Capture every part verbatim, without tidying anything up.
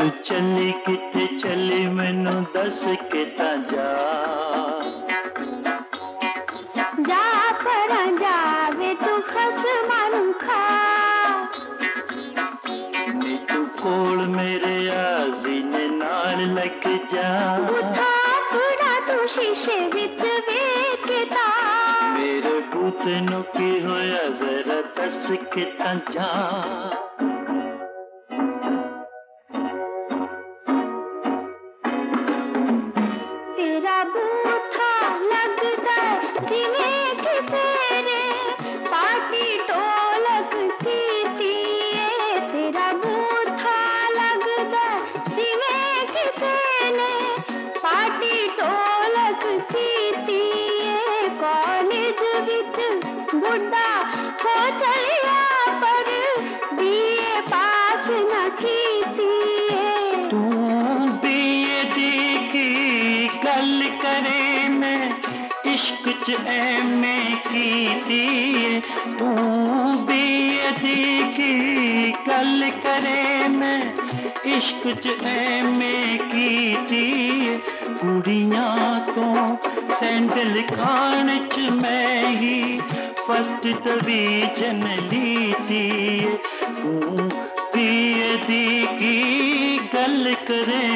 तू चली किथे चली मैनू दस के ता जा जा पर जावे तू खसमां नू खा नी तू कोल मेरे आज़ीने नाल लग जा उठा पूरा तू शीशे विच वेखदा मेरे बूत नू की होया जरा दस के ता जा तेरा बूथा लगदा जिवें किसे ने पार्टी ढोलक सीती है तेरा बूथा लगदा जिवें किसे ने पार्टी ढोलक सीती है कॉलेज विच बुढ़ा हो चलिया पर बीए पास न कीती है तू बीए दी की गल करे मैं इश्क च एमे कीती तू बीए दी की गल करे मैं इश्क च एमे कीती कुड़ियां तो सैंडल खान च मैं ही फर्स्ट डिवीजन लीती तू बीए दी की गल करे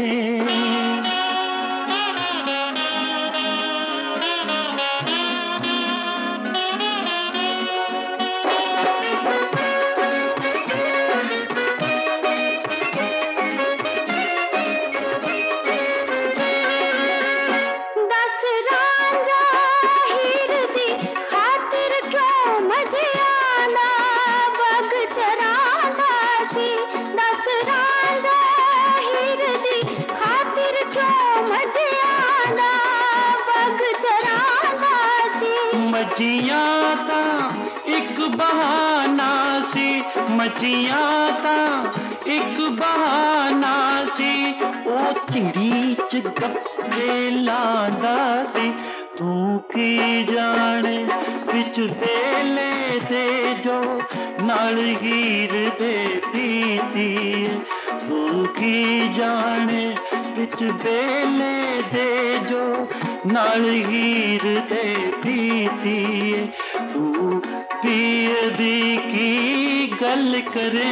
मजियां ता एक बहाना सी मजियां ता एक बहाना सी ओ चिड़ी च गप्पे लांदा सी तू की जाने बिच बेले दे जो नाल हीर दे पीती तू की जाने बिच बेले दे जो नाल हीर दे पीती तू पिए दी की गल करे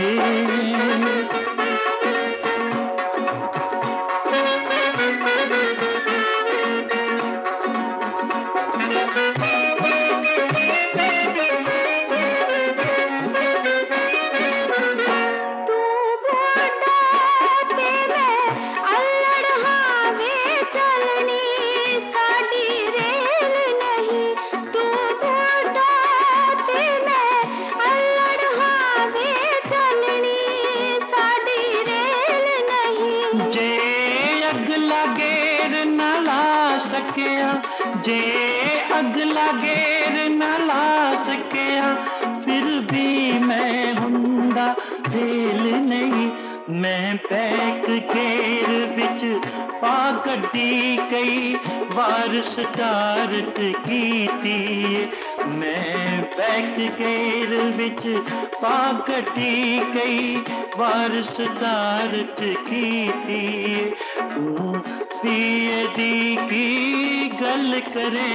अगला गेर न ला सकिया जे अगला गेर न ला सकिया फिर भी मैं हुंदा फेल नहीं मैं बैक गेर विच पा गड्डी कई बार स्टार्ट कीती मैं बैक गेर विच पा गड्डी कई बार स्टार्ट कीती तू पिए दी की गल करे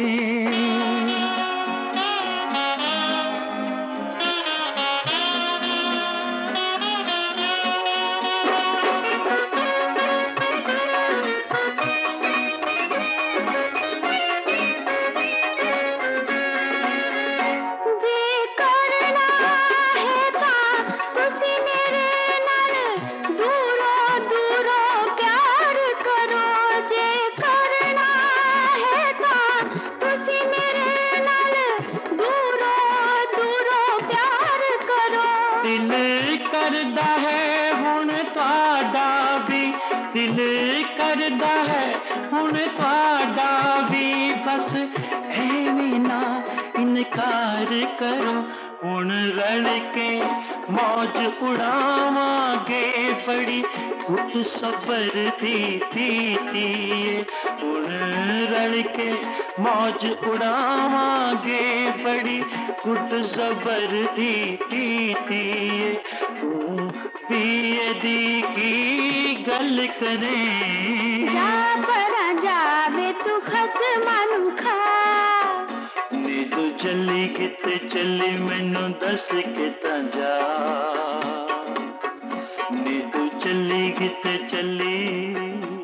दिल करदा है हुण तुहाडा भी दिल करदा है हुण तुहाडा भी बस एवें ना इनकार करो हुण रल के मौज उड़ावांगे बड़ी कुट सबर दी थी थी। हुण रल के मौज उड़ावांगे बड़ी कुट सबर दी थी थी। तू पिए दी की गल करें जा परा जावे तू खसमानू खा। नी तू चली किते चली मैनू दस के तां जा। नी तू चली किते चली